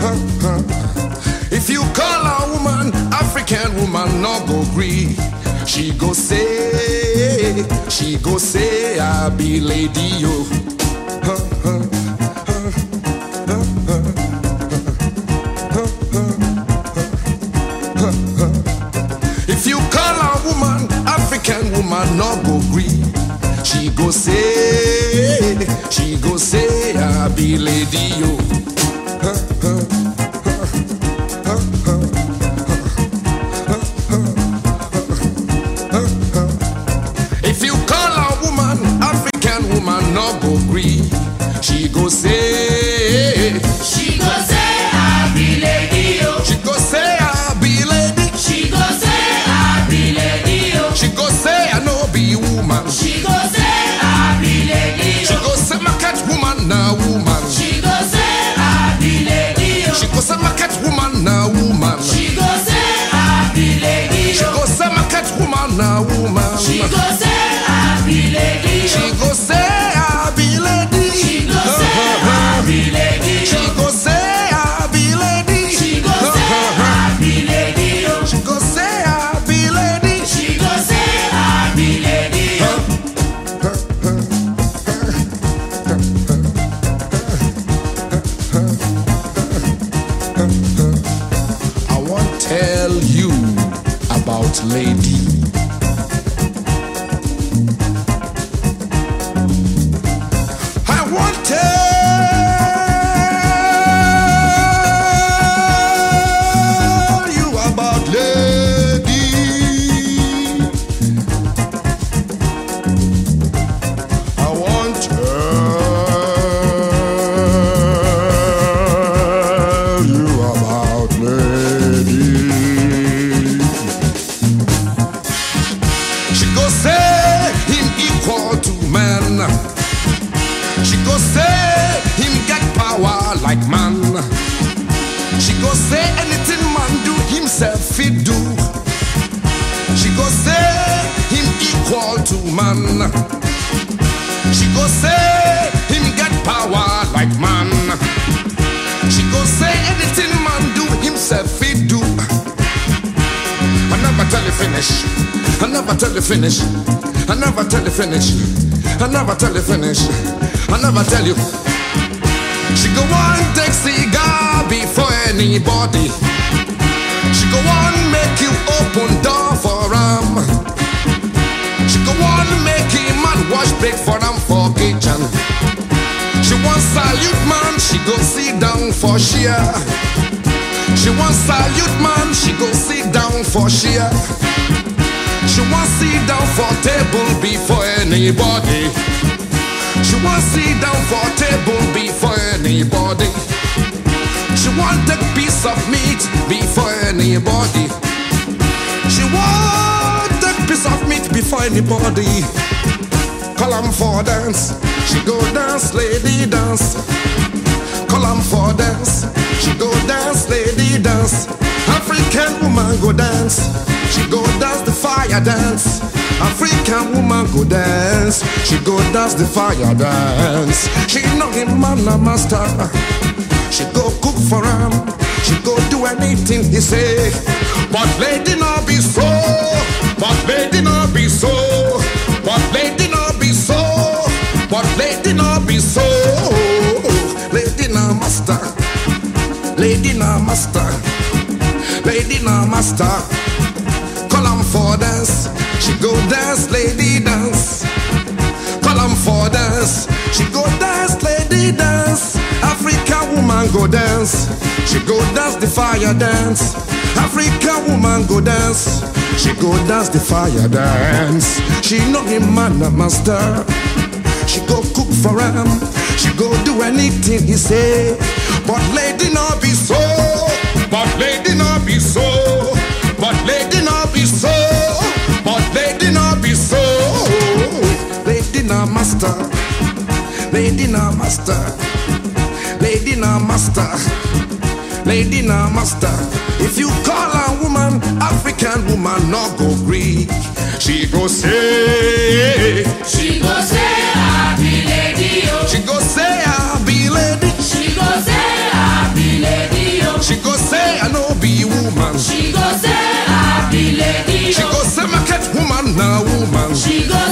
If you call a woman, African woman, no go gree. She go say, I be lady yo. If you call a woman, African woman, no go gree. She go say, I be lady yo. If you call a woman, African woman, no go gree. She go say, I be lady yo. she go say, I be lady. She go say I be lady yo. She go say, I no be woman. She go say I be lady She yo. go say, my cat woman, na woman. She go say I be lady yo. She go say, my cat woman, na woman. She go say I be lady She yo. go say, my cat woman, na woman. She go say I be lady She yo. go say, I be lady. She go say I be lady She yo. go say, I be lady. She go say I be lady yo. She go say, I be lady. She go say I be lady yo. I want tell you about lady. I want tell you about lady. I want tell you about lady. She go say him equal to man. She go say him get power like man. She go say anything man do himself he do. She go say him equal to man. She go say him get power like man. She go say anything man do himself he do. I never tell you finish. I never tell you finish. I never tell you finish. I never tell you finish. I never tell you. She go on take cigar before anybody. She go on make you open door for him. She go on make him man wash break for him for kitchen. She want salute man, she go sit down for share. She want salute man, she go sit down for share. She want sit down for table before anybody. She want sit down for table before anybody. She want take piece of meat before anybody. She want take piece of meat before anybody. Call 'em for dance, she go dance, lady dance. Call 'em for dance, she go dance, lady dance. African woman go dance, she go dance the fire dance. African woman go dance, she go dance the fire dance. She know him man a master, she go cook for him, she go do anything he say. But lady not be so, but lady not be so, but lady not be so, but lady not be so. Lady na master, lady na master, lady na master. Call 'em for dance, she go dance, lady dance. Call 'em for dance, she go dance, lady dance. African woman go dance, she go dance the fire dance. African woman go dance, she go dance the fire dance. She know him man a master, she go cook for him, she go do anything he say. But lady not be so, but lady not be so, but lady not be so, but lady not be so. Lady na master, lady na master, lady na master, lady na master. If you call a woman, African woman, no go Greek. She go say, I be lady yo. she go say, I be lady. She go say I be lady yo. woman. She go say I be lady. She go say market woman na woman. She go